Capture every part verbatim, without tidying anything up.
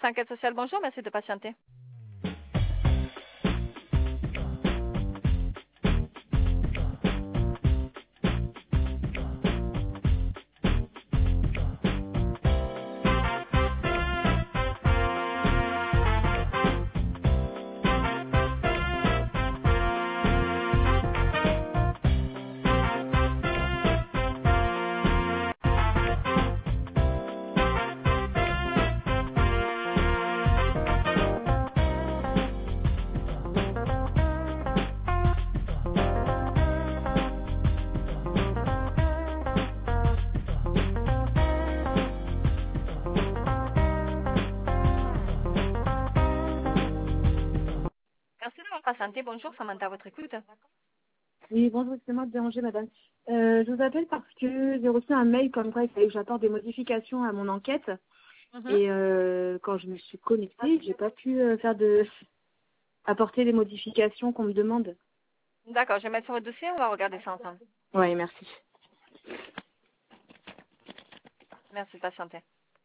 service enquête sociale, bonjour, merci de patienter. Merci d'avoir patienté, bonjour, Samantha, à votre écoute. Oui, bonjour, c'est moi de déranger, madame. Euh, je vous appelle parce que j'ai reçu un mail comme quoi il fallait que j'apporte des modifications à mon enquête. Mhm. Et euh, quand je me suis connectée, j'ai pas pu euh, faire de apporter les modifications qu'on me demande. D'accord, je vais mettre sur votre dossier, on va regarder ça ensemble. Oui, merci. Merci de patienter.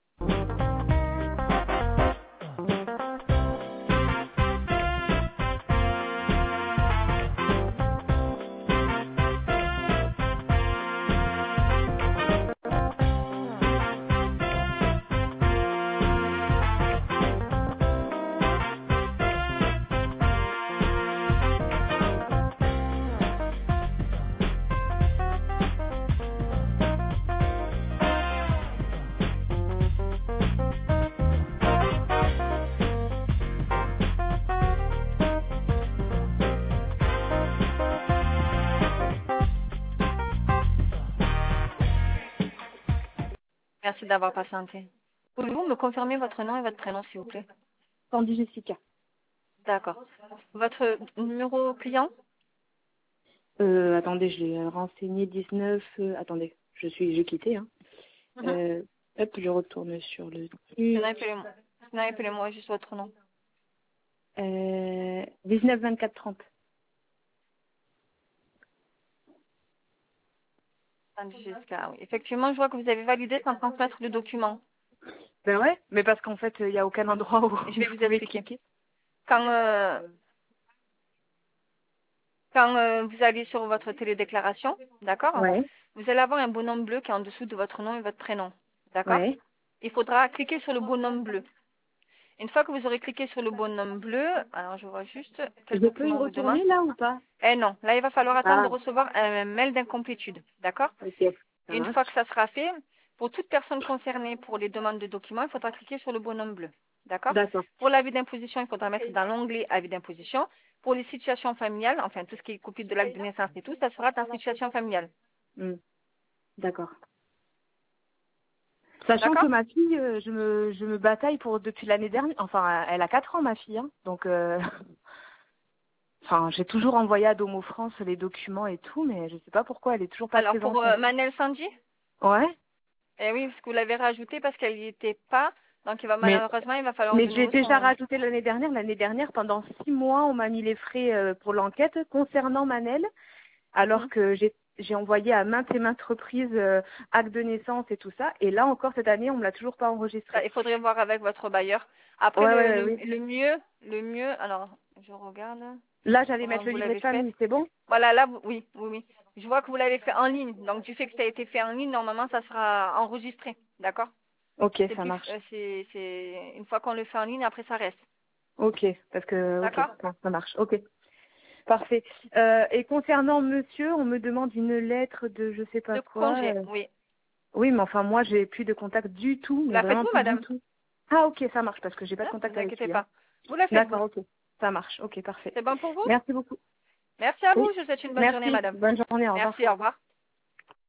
Merci d'avoir patienté. Pouvez-vous me confirmer votre nom et votre prénom, s'il vous plaît? Candy Jessica. D'accord. Votre numéro client? Euh, attendez, je l'ai renseigné dix-neuf. Euh, attendez, je suis, j'ai quitté. Hein. Mhm. Euh, hop, je retourne sur le Sinon, truc. appelez-moi Sinon, appelez-moi juste votre nom. Euh, dix-neuf vingt-quatre trente. Jusqu'à, oui. Effectivement, je vois que vous avez validé sans transmettre le document. Ben ouais, mais parce qu'en fait, il n'y a aucun endroit où Je vais je vous pouvais expliquer. cliquer. Quand, euh, quand euh, vous allez sur votre télédéclaration, d'accord, Ouais, vous allez avoir un bonhomme bleu qui est en dessous de votre nom et votre prénom. D'accord? ouais. Il faudra cliquer sur le bonhomme bleu. Une fois que vous aurez cliqué sur le bonhomme bleu, alors je vois juste quel Je peux y document vous demande. retourner là ou pas? Eh non, là il va falloir attendre de Ah, recevoir un mail d'incomplétude. D'accord? ok, ça Une fois que marche. ça sera fait, pour toute personne concernée pour les demandes de documents, il faudra cliquer sur le bonhomme bleu. D'accord? D'accord. Pour l'avis d'imposition, il faudra mettre dans l'onglet avis d'imposition. Pour les situations familiales, enfin tout ce qui est copie de l'acte de naissance et tout, ça sera dans situation familiale. Hmm, d'accord. Sachant que D'accord? ma fille, euh, je me je me bataille pour depuis l'année dernière. Enfin, elle a quatre ans ma fille, hein, donc euh, enfin j'ai toujours envoyé à Domo France les documents et tout, mais je sais pas pourquoi elle est toujours pas Alors présente. pour euh, Manel Sanji, Ouais. eh oui, parce que vous l'avez rajouté parce qu'elle n'y était pas. Donc il va Mais malheureusement, il va falloir mais de j'ai nouveau déjà son. rajouté l'année dernière. L'année dernière, pendant six mois, on m'a mis les frais euh, pour l'enquête concernant Manel, alors Mhm. que j'ai j'ai envoyé à maintes et maintes reprises euh, acte de naissance et tout ça. Et là encore cette année, on me l'a toujours pas Ça, enregistré. il faudrait voir avec votre bailleur. Après Ouais, le, ouais, ouais, le, oui. le mieux, le mieux, alors je regarde Là, j'allais comment mettre le vous livret de l'avez fait. famille, c'est bon? Voilà, là, vous- oui, oui, oui. Je vois que vous l'avez fait en ligne. Donc, du fait que ça a été fait en ligne, normalement, ça sera enregistré. D'accord? Ok, C'est ça plus, marche. euh, c'est, c'est, une fois qu'on le fait en ligne, après, ça reste. Ok, parce que, ok, D'accord? bon, ça marche. Ok, parfait. Euh, et concernant monsieur, on me demande une lettre de je sais pas De quoi. congé, euh. oui. Oui, mais enfin, moi, j'ai plus de contact du tout, Vous mais la vraiment faites-vous, plus du madame? tout. Ah, ok, ça marche, parce que j'ai pas de Hein? contact Vous avec inquiétez lui. Hein. pas. Vous la faites-vous. D'accord, ok. Ça marche, ok, parfait. C'est bon pour vous? Merci beaucoup. Merci à vous. Oui, Je vous souhaite une bonne journée, merci. madame. Bonne journée, au revoir. Merci, au revoir.